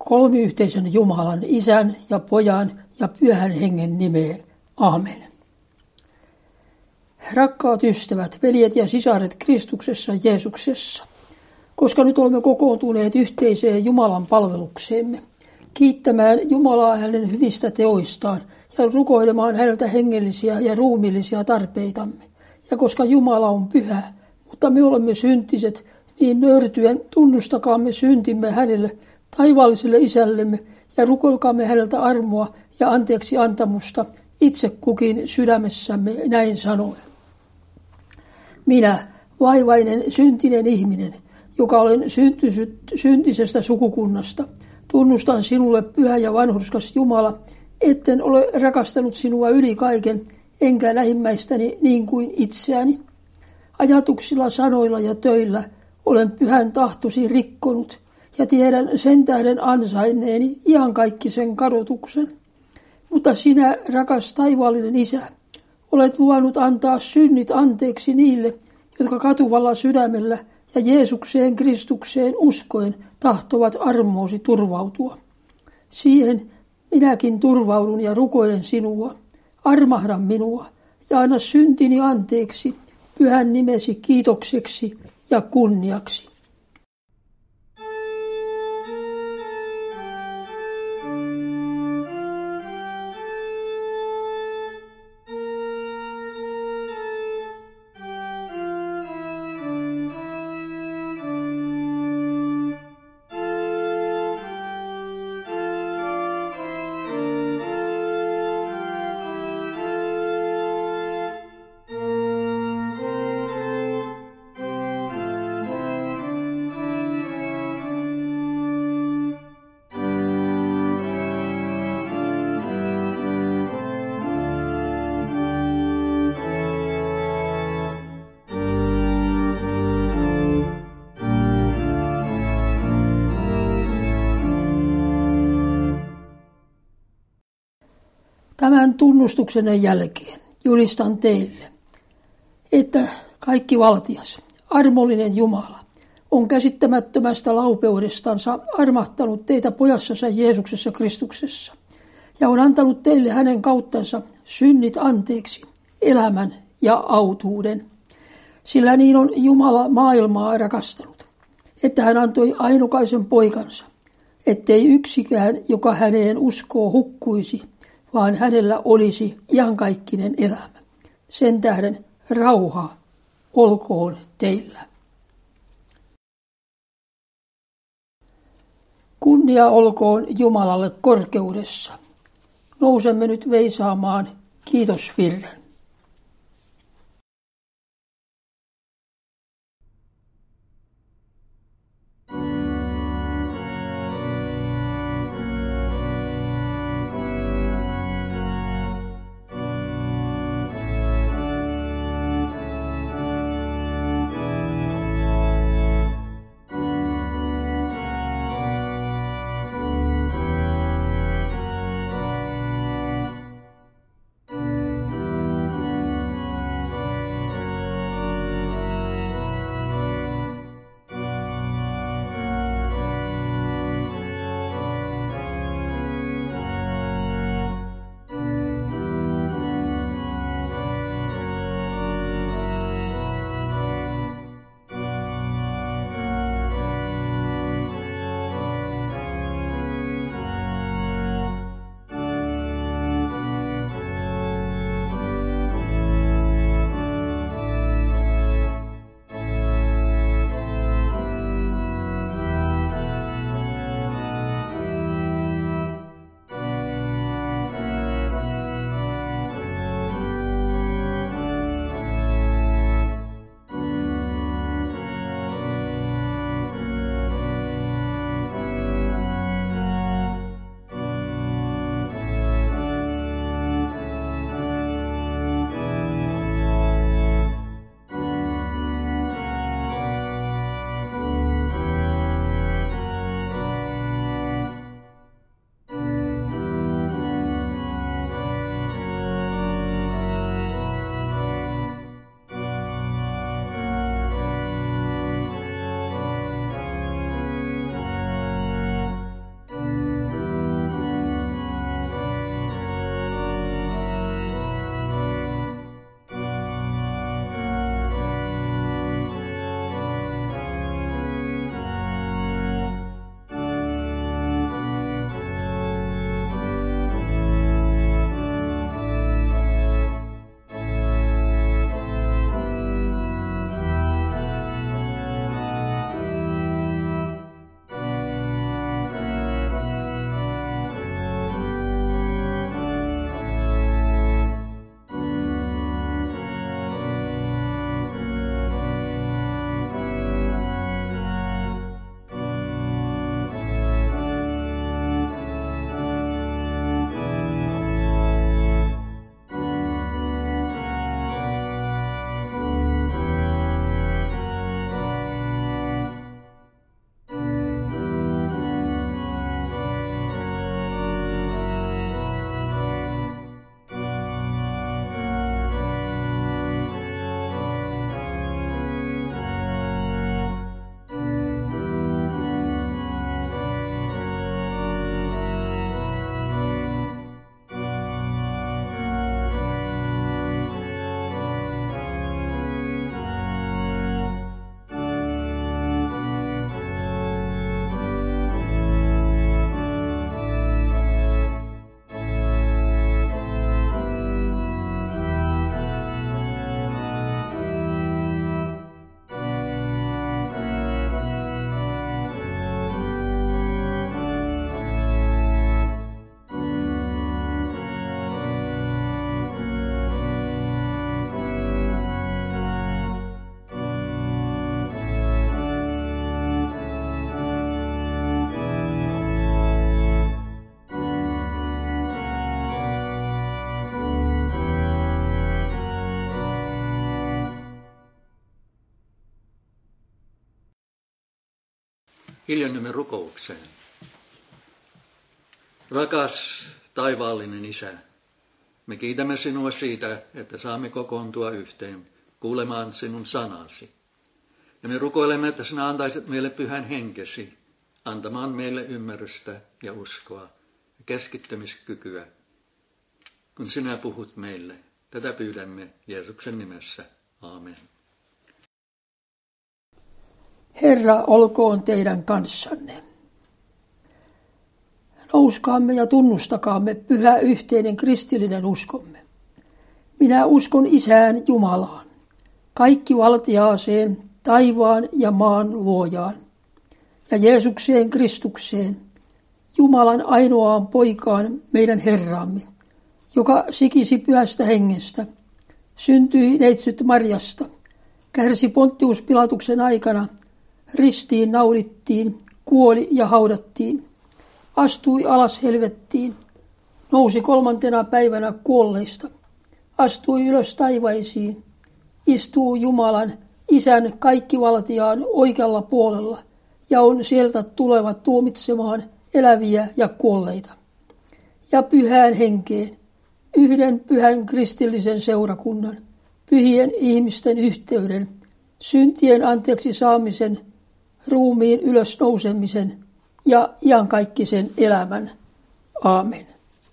kolmiyhteisön Jumalan, Isän ja Pojan ja Pyhän Hengen nimeen. Aamen. Rakkaat ystävät, veljet ja sisaret Kristuksessa Jeesuksessa, koska nyt olemme kokoontuneet yhteiseen Jumalan palvelukseemme, kiittämään Jumalaa hänen hyvistä teoistaan ja rukoilemaan häneltä hengellisiä ja ruumiillisia tarpeitamme. Ja koska Jumala on pyhä, mutta me olemme syntiset, niin nöyrtyen tunnustakaamme syntimme hänelle, taivaalliselle Isällemme, ja rukoilkaamme häneltä armoa ja anteeksi antamusta itse kukin sydämessämme näin sanoen. Minä, vaivainen, syntinen ihminen, joka olen syntisestä sukukunnasta, tunnustan sinulle, pyhä ja vanhurskas Jumala, etten ole rakastanut sinua yli kaiken, enkä lähimmäistäni niin kuin itseäni. Ajatuksilla, sanoilla ja töillä olen pyhän tahtosi rikkonut, ja tiedän sen tähden ansainneeni iankaikkisen kadotuksen. Mutta sinä, rakas taivaallinen Isä, olet luvannut antaa synnit anteeksi niille, jotka katuvalla sydämellä ja Jeesukseen Kristukseen uskoen tahtovat armoosi turvautua. Siihen minäkin turvaudun ja rukoilen sinua. Armahda minua ja anna syntini anteeksi pyhän nimesi kiitokseksi ja kunniaksi. Tämän tunnustuksen jälkeen julistan teille, että kaikki valtias, armollinen Jumala on käsittämättömästä laupeudestansa armahtanut teitä pojassansa Jeesuksessa Kristuksessa ja on antanut teille hänen kauttansa synnit anteeksi, elämän ja autuuden. Sillä niin on Jumala maailmaa rakastanut, että hän antoi ainokaisen poikansa, ettei yksikään, joka häneen uskoo, hukkuisi, vaan hänellä olisi iankaikkinen elämä. Sen tähden rauha olkoon teillä. Kunnia olkoon Jumalalle korkeudessa. Nousemme nyt veisaamaan kiitosvirren. Hiljennymme rukoukseen. Rakas taivaallinen Isä, me kiitämme sinua siitä, että saamme kokoontua yhteen kuulemaan sinun sanasi. Ja me rukoilemme, että sinä antaisit meille pyhän henkesi, antamaan meille ymmärrystä ja uskoa ja keskittymiskykyä, kun sinä puhut meille. Tätä pyydämme Jeesuksen nimessä. Aamen. Herra olkoon teidän kanssanne. Nouskaamme ja tunnustakaamme pyhä yhteinen kristillinen uskomme. Minä uskon Isään Jumalaan, kaikkivaltiaaseen, taivaan ja maan luojaan, ja Jeesukseen Kristukseen, Jumalan ainoaan poikaan meidän Herraamme, joka sikisi pyhästä hengestä, syntyi neitsyt Marjasta, kärsi Pontius Pilatuksen aikana, ristiin naulittiin, kuoli ja haudattiin, astui alas helvettiin, nousi 3. päivänä kuolleista, astui ylös taivaisiin, istuu Jumalan, Isän kaikkivaltiaan oikealla puolella ja on sieltä tuleva tuomitsemaan eläviä ja kuolleita. Ja pyhään henkeen, yhden pyhän kristillisen seurakunnan, pyhien ihmisten yhteyden, syntien anteeksi saamisen, ruumiin ylösnousemisen ja iankaikkisen elämän. Aamen.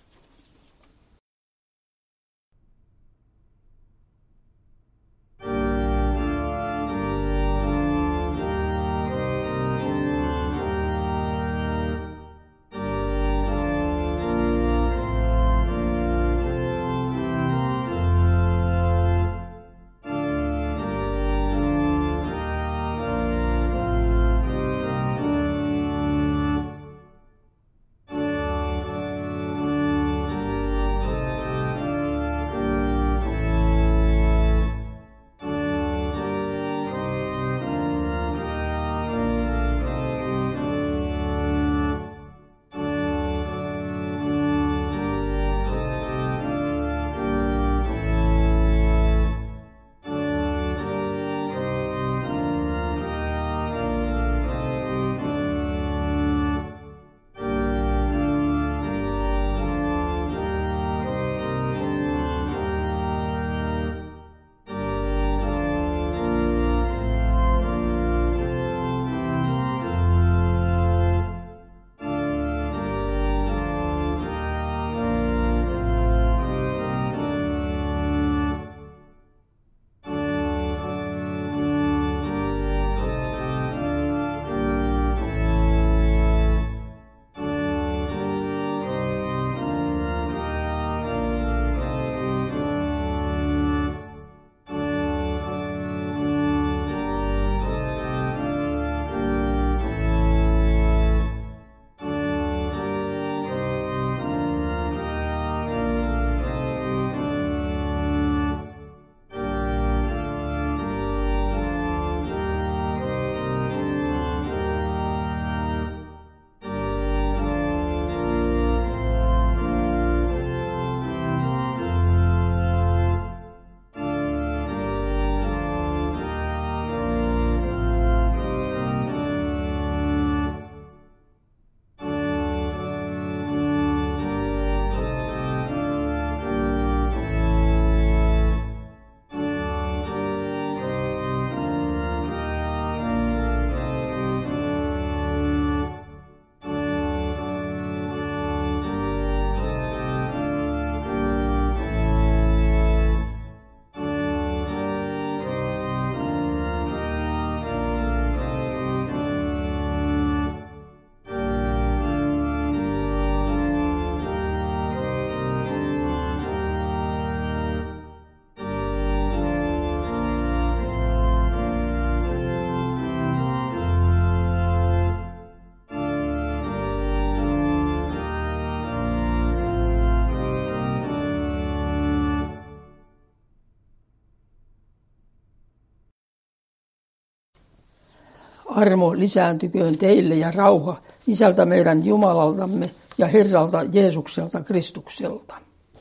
Armo lisääntyköön teille ja rauha Isältä meidän Jumalaltamme ja Herralta Jeesukselta Kristukselta.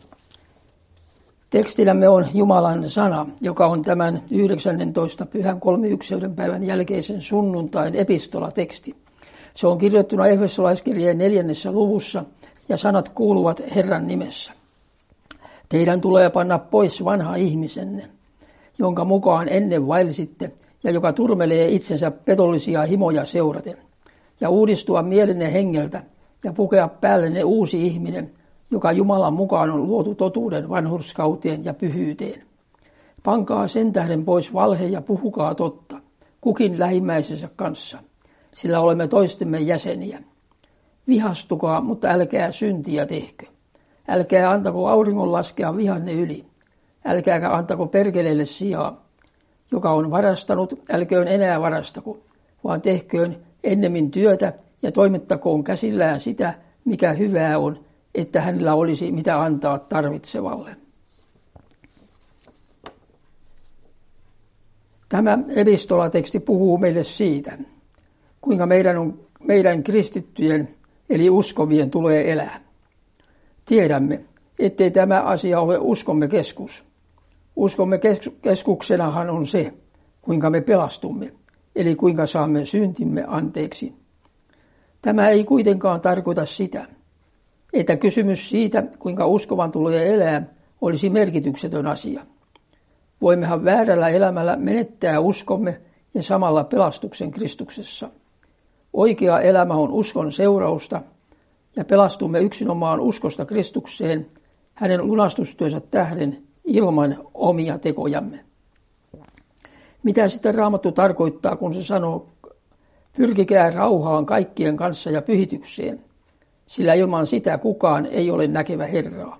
Tekstillämme on Jumalan sana, joka on tämän 19. pyhän kolmiykseyden päivän jälkeisen sunnuntain epistolateksti. Se on kirjoittuna Efesolaiskirjeen 4. luvussa ja sanat kuuluvat Herran nimessä. Teidän tulee panna pois vanha ihmisenne, jonka mukaan ennen vaelsitte ja joka turmelee itsensä petollisia himoja seuraten, ja uudistua mielenne hengeltä ja pukea päällenne uusi ihminen, joka Jumalan mukaan on luotu totuuden vanhurskauteen ja pyhyyteen. Pankaa sen tähden pois valhe ja puhukaa totta, kukin lähimmäisensä kanssa, sillä olemme toistemme jäseniä. Vihastukaa, mutta älkää syntiä tehkö. Älkää antako auringon laskea vihanne yli. Älkääkä antako perkeleelle sijaa. Joka on varastanut, älköön enää varastako, vaan tehköön ennemmin työtä ja toimittakoon käsillään sitä, mikä hyvää on, että hänellä olisi mitä antaa tarvitsevalle. Tämä epistolateksti puhuu meille siitä, kuinka meidän kristittyjen eli uskovien tulee elää. Tiedämme, ettei tämä asia ole uskomme keskus. Uskomme keskuksenahan on se, kuinka me pelastumme, eli kuinka saamme syntimme anteeksi. Tämä ei kuitenkaan tarkoita sitä, että kysymys siitä, kuinka uskovan tulee elää, olisi merkityksetön asia. Voimmehan väärällä elämällä menettää uskomme ja samalla pelastuksen Kristuksessa. Oikea elämä on uskon seurausta ja pelastumme yksinomaan uskosta Kristukseen hänen lunastustyönsä tähden ilman omia tekojamme. Mitä sitten Raamattu tarkoittaa, kun se sanoo, pyrkikää rauhaan kaikkien kanssa ja pyhitykseen, sillä ilman sitä kukaan ei ole näkevä Herraa.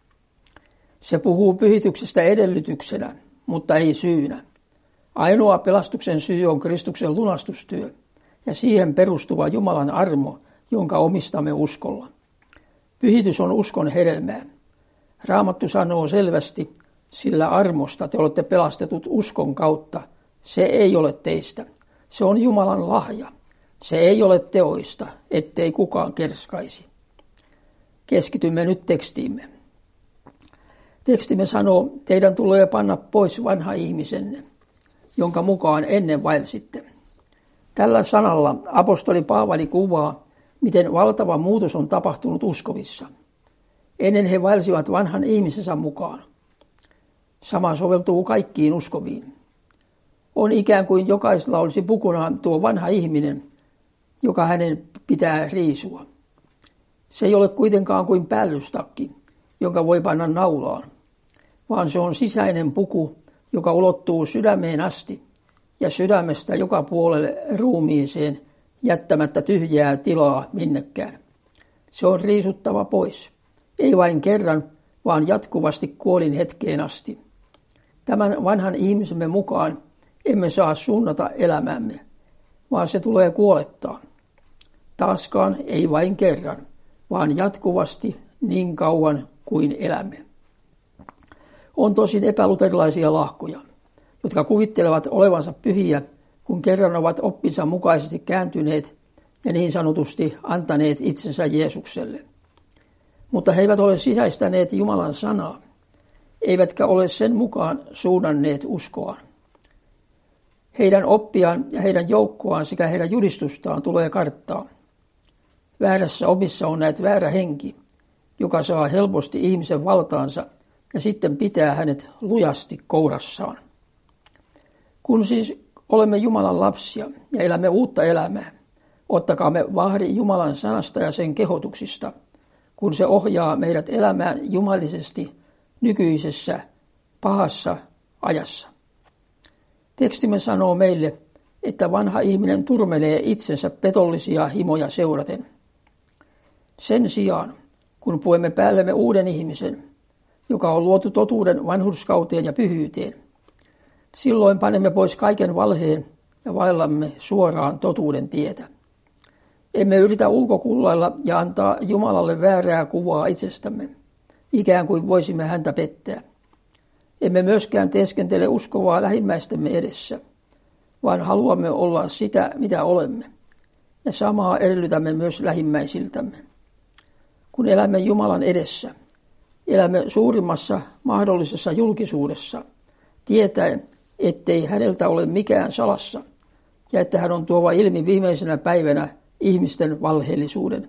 Se puhuu pyhityksestä edellytyksenä, mutta ei syynä. Ainoa pelastuksen syy on Kristuksen lunastustyö ja siihen perustuva Jumalan armo, jonka omistamme uskolla. Pyhitys on uskon hedelmää. Raamattu sanoo selvästi, sillä armosta te olette pelastetut uskon kautta. Se ei ole teistä. Se on Jumalan lahja. Se ei ole teoista, ettei kukaan kerskaisi. Keskitymme nyt tekstiimme. Tekstimme sanoo, teidän tulee panna pois vanha ihmisenne, jonka mukaan ennen vaelsitte. Tällä sanalla apostoli Paavali kuvaa, miten valtava muutos on tapahtunut uskovissa. Ennen he vaelsivat vanhan ihmisensä mukaan. Sama soveltuu kaikkiin uskoviin. On ikään kuin jokaisella olisi pukunaan tuo vanha ihminen, joka hänen pitää riisua. Se ei ole kuitenkaan kuin päällystakki, jonka voi panna naulaan, vaan se on sisäinen puku, joka ulottuu sydämeen asti ja sydämestä joka puolelle ruumiiseen jättämättä tyhjää tilaa minnekään. Se on riisuttava pois, ei vain kerran, vaan jatkuvasti kuolin hetkeen asti. Tämän vanhan ihmisemme mukaan emme saa suunnata elämämme, vaan se tulee kuolettaa. Taaskaan ei vain kerran, vaan jatkuvasti niin kauan kuin elämme. On tosin epäluterilaisia lahkoja, jotka kuvittelevat olevansa pyhiä, kun kerran ovat oppinsa mukaisesti kääntyneet ja niin sanotusti antaneet itsensä Jeesukselle. Mutta he eivät ole sisäistäneet Jumalan sanaa, eivätkä ole sen mukaan suunnanneet uskoaan. Heidän oppiaan ja heidän joukkoaan sekä heidän julistustaan tulee karttaa. Väärässä opissa on näet väärä henki, joka saa helposti ihmisen valtaansa ja sitten pitää hänet lujasti kourassaan. Kun siis olemme Jumalan lapsia ja elämme uutta elämää, ottakaamme vahdi Jumalan sanasta ja sen kehotuksista, kun se ohjaa meidät elämään jumalisesti nykyisessä pahassa ajassa. Tekstimme sanoo meille, että vanha ihminen turmelee itsensä petollisia himoja seuraten. Sen sijaan, kun puemme päällemme uuden ihmisen, joka on luotu totuuden vanhurskauteen ja pyhyyteen, silloin panemme pois kaiken valheen ja vaellamme suoraan totuuden tietä. Emme yritä ulkokullailla ja antaa Jumalalle väärää kuvaa itsestämme, ikään kuin voisimme häntä pettää. Emme myöskään teeskentele uskovaa lähimmäistemme edessä, vaan haluamme olla sitä, mitä olemme, ja samaa edellytämme myös lähimmäisiltämme. Kun elämme Jumalan edessä, elämme suurimmassa mahdollisessa julkisuudessa, tietäen, ettei häneltä ole mikään salassa, ja että hän on tuova ilmi viimeisenä päivänä ihmisten valheellisuuden.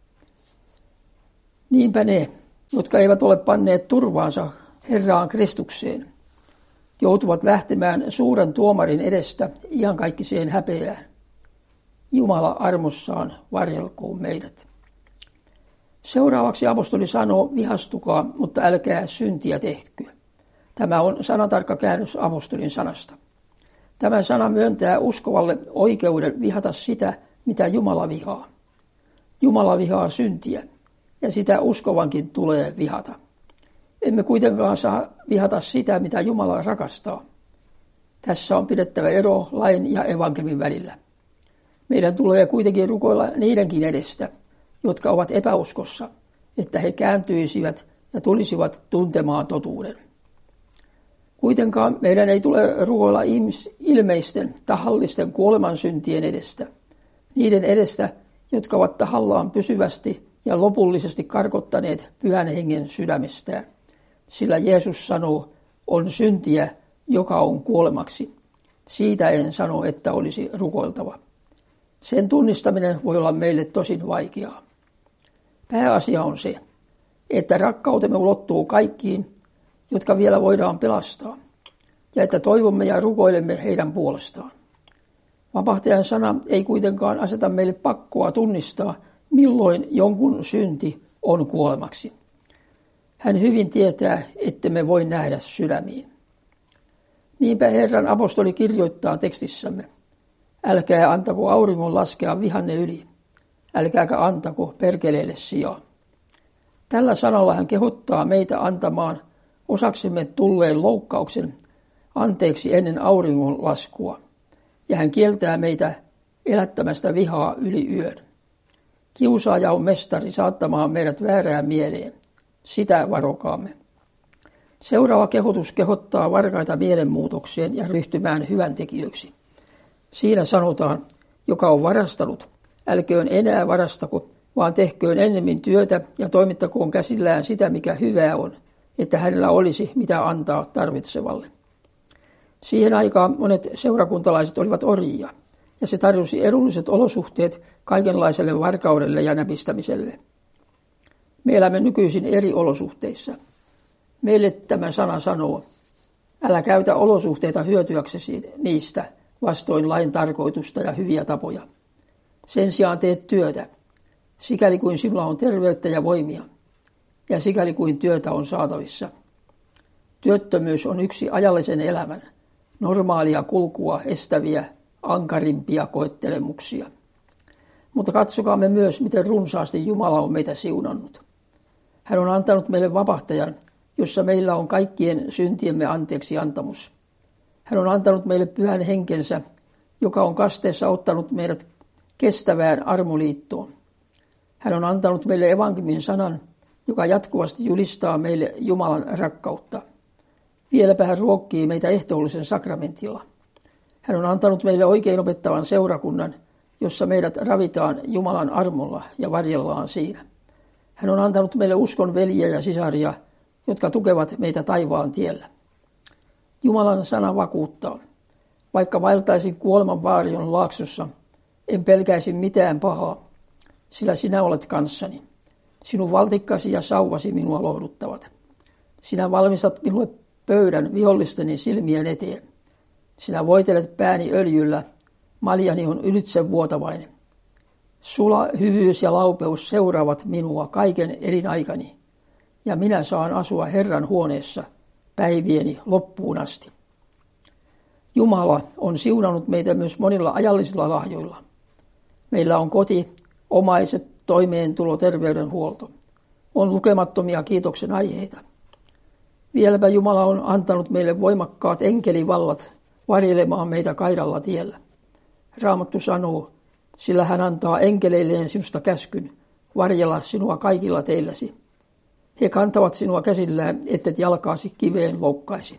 Niinpä ne, jotka eivät ole panneet turvaansa Herraan Kristukseen, joutuvat lähtemään suuren tuomarin edestä iankaikkiseen häpeään. Jumala armossaan varjelkoon meidät. Seuraavaksi apostoli sanoo, vihastukaa, mutta älkää syntiä tehkö. Tämä on sanatarkka käännös apostolin sanasta. Tämä sana myöntää uskovalle oikeuden vihata sitä, mitä Jumala vihaa. Jumala vihaa syntiä, ja sitä uskovankin tulee vihata. Emme kuitenkaan saa vihata sitä, mitä Jumala rakastaa. Tässä on pidettävä ero lain ja evankeliumin välillä. Meidän tulee kuitenkin rukoilla niidenkin edestä, jotka ovat epäuskossa, että he kääntyisivät ja tulisivat tuntemaan totuuden. Kuitenkaan meidän ei tule rukoilla ilmeisten, tahallisten kuolemansyntien edestä, niiden edestä, jotka ovat tahallaan pysyvästi ja lopullisesti karkottaneet Pyhän Hengen sydämestään. Sillä Jeesus sanoo, on syntiä, joka on kuolemaksi. Siitä en sano, että olisi rukoiltava. Sen tunnistaminen voi olla meille tosin vaikeaa. Pääasia on se, että rakkautemme ulottuu kaikkiin, jotka vielä voidaan pelastaa, ja että toivomme ja rukoilemme heidän puolestaan. Vapahtajan sana ei kuitenkaan aseta meille pakkoa tunnistaa, milloin jonkun synti on kuolemaksi. Hän hyvin tietää, ettemme voi nähdä sydämiin. Niinpä Herran apostoli kirjoittaa tekstissämme, älkää antako auringon laskea vihanne yli, älkääkä antako perkeleille sijaa. Tällä sanalla hän kehottaa meitä antamaan osaksemme tulleen loukkauksen anteeksi ennen auringon laskua, ja hän kieltää meitä elättämästä vihaa yli yön. Kiusaaja on mestari saattamaan meidät väärään mieleen. Sitä varokaamme. Seuraava kehotus kehottaa varkaita mielenmuutokseen ja ryhtymään hyväntekijöiksi. Siinä sanotaan, joka on varastanut, älköön enää varastako, vaan tehköön ennemmin työtä ja toimittakoon käsillään sitä, mikä hyvää on, että hänellä olisi mitä antaa tarvitsevalle. Siihen aikaan monet seurakuntalaiset olivat orjia, ja se tarjosi edulliset olosuhteet kaikenlaiselle varkaudelle ja näpistämiselle. Me elämme nykyisin eri olosuhteissa. Meille tämä sana sanoo, älä käytä olosuhteita hyötyäksesi niistä vastoin lain tarkoitusta ja hyviä tapoja. Sen sijaan teet työtä, sikäli kuin sinulla on terveyttä ja voimia, ja sikäli kuin työtä on saatavissa. Työttömyys on yksi ajallisen elämän, normaalia kulkua estäviä, ankarimpia koettelemuksia. Mutta katsokaamme myös, miten runsaasti Jumala on meitä siunannut. Hän on antanut meille vapahtajan, jossa meillä on kaikkien syntiemme anteeksi antamus. Hän on antanut meille Pyhän Henkensä, joka on kasteessa ottanut meidät kestävään armoliittoon. Hän on antanut meille evankeliumin sanan, joka jatkuvasti julistaa meille Jumalan rakkautta. Vieläpä hän ruokkii meitä ehtoollisen sakramentilla. Hän on antanut meille oikein opettavan seurakunnan, jossa meidät ravitaan Jumalan armolla ja varjellaan siinä. Hän on antanut meille uskon veljiä ja sisaria, jotka tukevat meitä taivaan tiellä. Jumalan sana vakuuttaa. Vaikka vaeltaisin kuoleman vaarion laaksossa, en pelkäisi mitään pahaa, sillä sinä olet kanssani. Sinun valtikkasi ja sauvasi minua lohduttavat. Sinä valmistat minulle pöydän vihollisteni silmien eteen. Sinä voitelet pääni öljyllä, maljani on ylitsevuotavainen. Sula, hyvyys ja laupeus seuraavat minua kaiken elinaikani, ja minä saan asua Herran huoneessa päivieni loppuun asti. Jumala on siunannut meitä myös monilla ajallisilla lahjoilla. Meillä on koti, omaiset, toimeentulo, terveydenhuolto. On lukemattomia kiitoksen aiheita. Vieläpä Jumala on antanut meille voimakkaat enkelivallat varjelemaan meitä kaidalla tiellä. Raamattu sanoo, sillä hän antaa enkeleilleen sinusta käskyn varjella sinua kaikilla teilläsi. He kantavat sinua käsillään, ettet jalkaasi kiveen loukkaisi.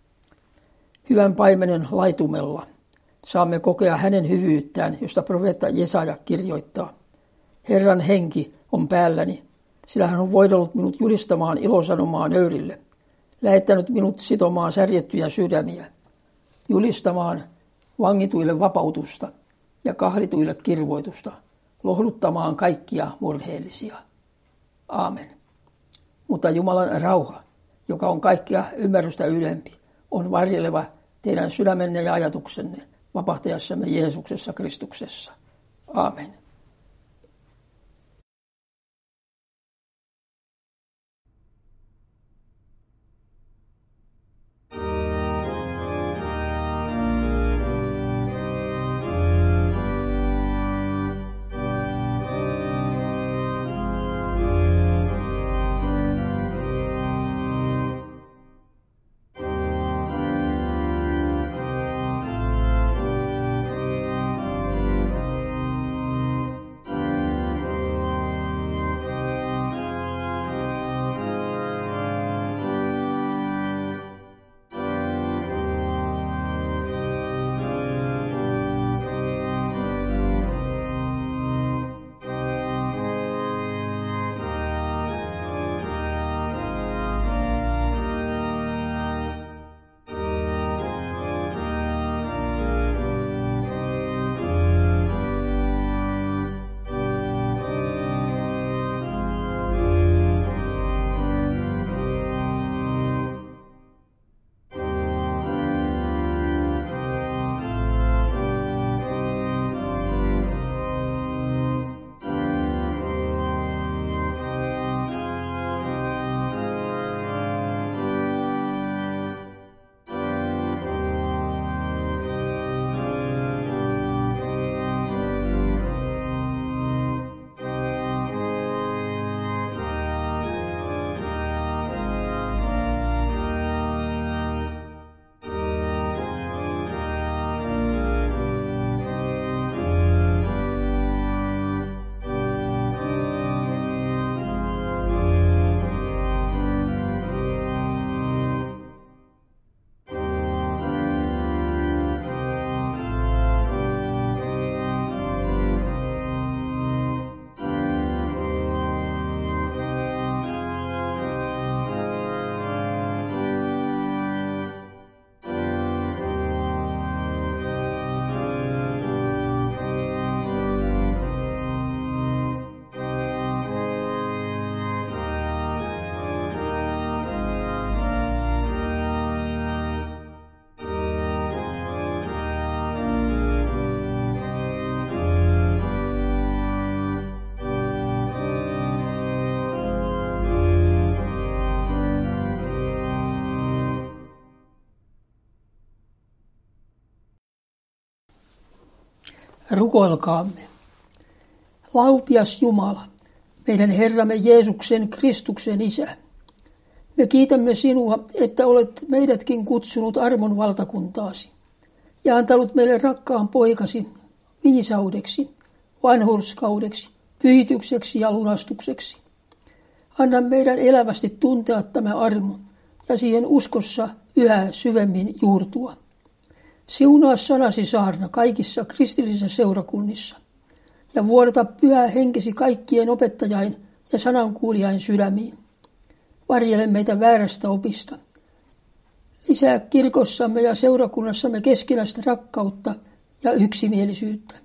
Hyvän paimenen laitumella saamme kokea hänen hyvyyttään, josta profeetta Jesaja kirjoittaa. Herran henki on päälläni, sillä hän on voidellut minut julistamaan ilosanomaa nöyrille, lähettänyt minut sitomaan särjettyjä sydämiä, julistamaan vangituille vapautusta ja kahlituille kirvoitusta, lohduttamaan kaikkia murheellisia. Aamen. Mutta Jumalan rauha, joka on kaikkia ymmärrystä ylempi, on varjeleva teidän sydämenne ja ajatuksenne vapahtajassamme Jeesuksessa Kristuksessa. Aamen. Rukoilkaamme. Laupias Jumala, meidän Herramme Jeesuksen Kristuksen Isä. Me kiitämme sinua, että olet meidätkin kutsunut armon valtakuntaasi ja antanut meille rakkaan poikasi viisaudeksi, vanhurskaudeksi, pyhitykseksi ja lunastukseksi. Anna meidän elävästi tuntea tämä armo ja siihen uskossa yhä syvemmin juurtua. Siunaa sanasi saarna kaikissa kristillisissä seurakunnissa ja vuodata pyhä henkesi kaikkien opettajain ja sanankuulijain sydämiin. Varjele meitä väärästä opista. Lisää kirkossamme ja seurakunnassamme keskinäistä rakkautta ja yksimielisyyttä.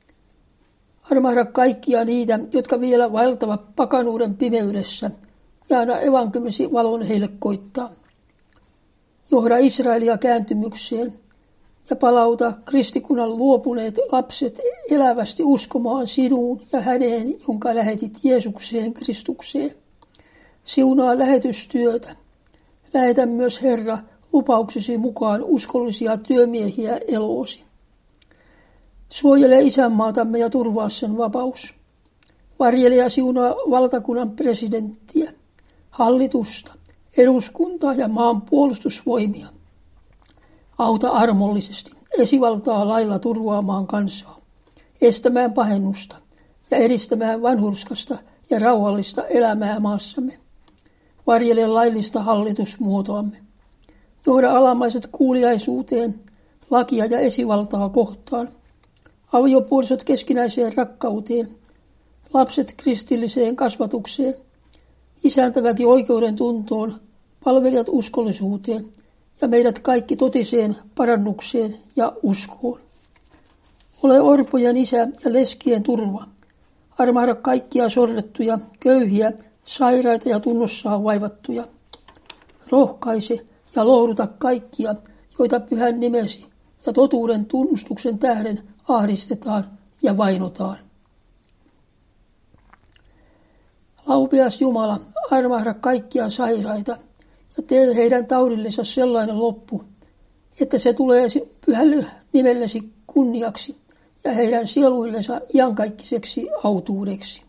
Armahda kaikkia niitä, jotka vielä vaeltavat pakanuuden pimeydessä, ja anna evankeliumisi valon heille koittaa. Johda Israelia kääntymykseen ja palauta kristikunnan luopuneet lapset elävästi uskomaan sinuun ja häneen, jonka lähetit Jeesukseen Kristukseen. Siunaa lähetystyötä. Lähetä myös, Herra, lupauksesi mukaan uskollisia työmiehiä eloosi. Suojele isänmaatamme ja turvaa sen vapaus. Varjele ja siunaa valtakunnan presidenttiä, hallitusta, eduskuntaa ja maan puolustusvoimia. Auta armollisesti esivaltaa lailla turvaamaan kansaa, estämään pahennusta ja edistämään vanhurskasta ja rauhallista elämää maassamme. Varjele laillista hallitusmuotoamme. Johda alamaiset kuuliaisuuteen, lakia ja esivaltaa kohtaan. Aviopuolisot keskinäiseen rakkauteen, lapset kristilliseen kasvatukseen, isäntäväki oikeuden tuntoon, palvelijat uskollisuuteen ja meidät kaikki totiseen parannukseen ja uskoon. Ole orpojen isä ja leskien turva Armahda kaikkia sorrettuja, köyhiä, sairaita ja tunnossaan vaivattuja. Rohkaise ja lohduta kaikkia, joita pyhän nimesi ja totuuden tunnustuksen tähden ahdistetaan ja vainotaan. Laupeas Jumala, armahda kaikkia sairaita ja tee heidän taudillensa sellainen loppu, että se tulee pyhälle nimellesi kunniaksi ja heidän sieluillensa iankaikkiseksi autuudeksi.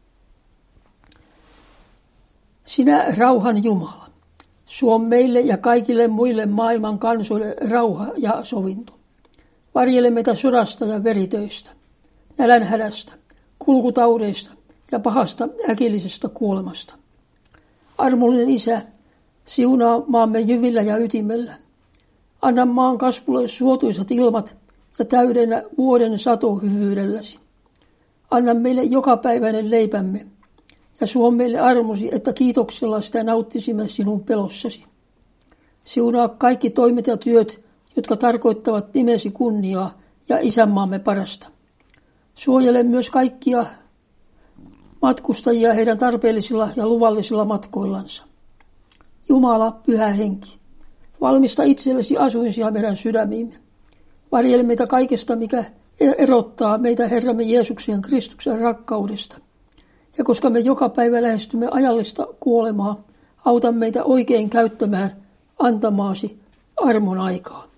Sinä rauhan Jumala, suo meille ja kaikille muille maailman kansoille rauha ja sovinto. Varjele meitä sodasta ja veritöistä, nälänhädästä, kulkutaudeista ja pahasta äkillisestä kuolemasta. Armollinen Isä, siunaa maamme jyvillä ja ytimellä. Anna maan kasvulle suotuisat ilmat ja täydennä vuoden sato hyvyydelläsi. Anna meille jokapäiväinen leipämme ja suo meille armosi, että kiitoksella sitä nauttisimme sinun pelossasi. Siunaa kaikki toimet ja työt, jotka tarkoittavat nimesi kunniaa ja isänmaamme parasta. Suojele myös kaikkia matkustajia heidän tarpeellisilla ja luvallisilla matkoillansa. Jumala, pyhä henki, valmista itsellesi asuinsia meidän sydämiimme. Varjele meitä kaikesta, mikä erottaa meitä Herramme Jeesuksen Kristuksen rakkaudesta. Ja koska me joka päivä lähestymme ajallista kuolemaa, auta meitä oikein käyttämään antamaasi armon aikaa.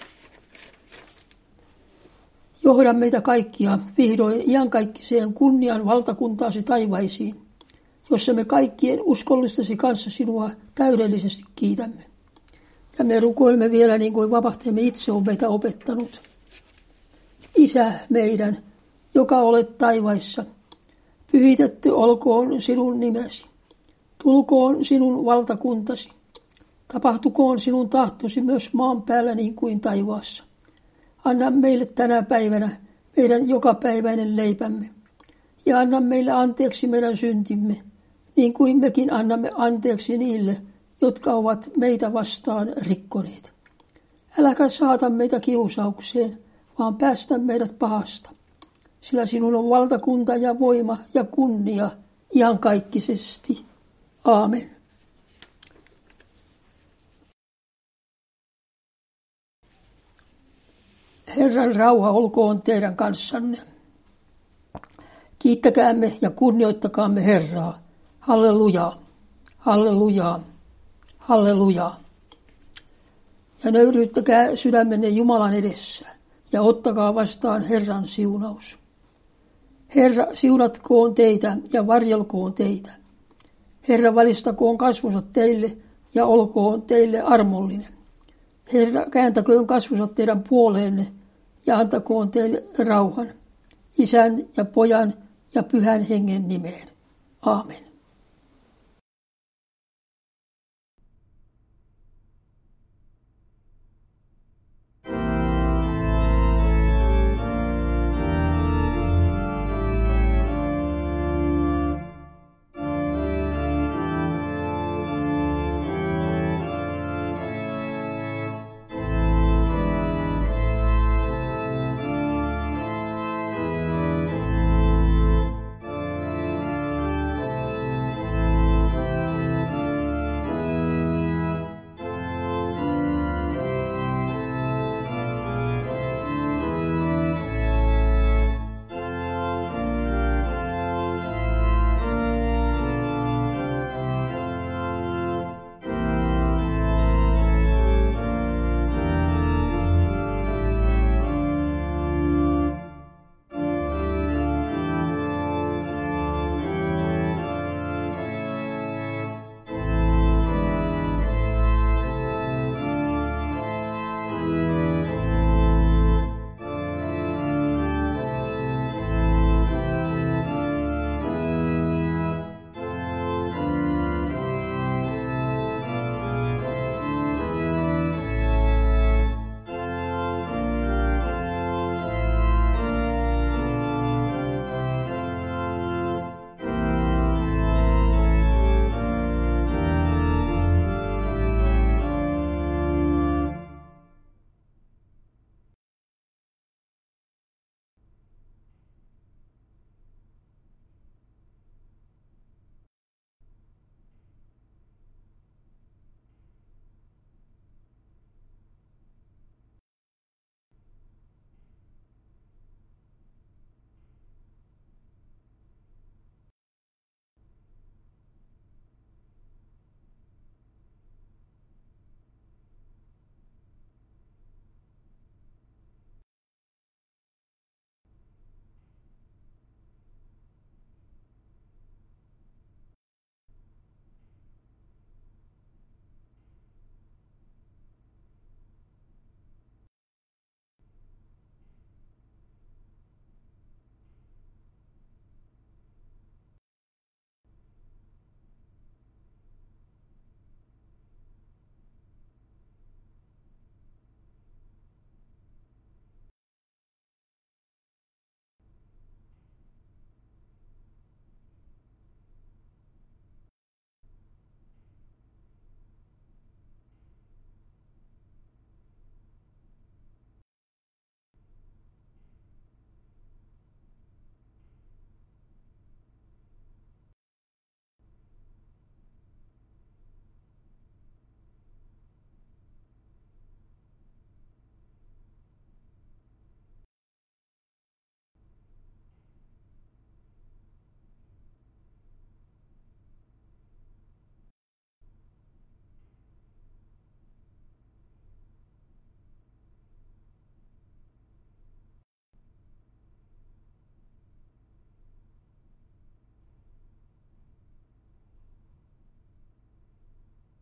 Johda meitä kaikkia vihdoin iankaikkiseen kunnian valtakuntaasi taivaisiin, jossa me kaikkien uskollistasi kanssa sinua täydellisesti kiitämme. Ja me rukoilemme vielä niin kuin vapahtajamme itse on meitä opettanut. Isä meidän, joka olet taivaissa, pyhitetty olkoon sinun nimesi. Tulkoon sinun valtakuntasi. Tapahtukoon sinun tahtosi myös maan päällä niin kuin taivaassa. Anna meille tänä päivänä meidän jokapäiväinen leipämme. Ja anna meille anteeksi meidän syntimme, niin kuin mekin annamme anteeksi niille, jotka ovat meitä vastaan rikkoneet. Äläkä saata meitä kiusaukseen, vaan päästä meidät pahasta. Sillä sinun on valtakunta ja voima ja kunnia iankaikkisesti. Aamen. Herran rauha olkoon teidän kanssanne. Kiittäkäämme ja kunnioittakaamme Herraa. Hallelujaa, hallelujaa, hallelujaa. Ja nöyryyttäkää sydämenne Jumalan edessä ja ottakaa vastaan Herran siunaus. Herra, siunatkoon teitä ja varjelkoon teitä. Herra, valistakoon kasvonsa teille ja olkoon teille armollinen. Herra, kääntäköön kasvonsa teidän puoleenne ja antakoon teille rauhan, Isän ja Pojan ja Pyhän Hengen nimeen. Aamen.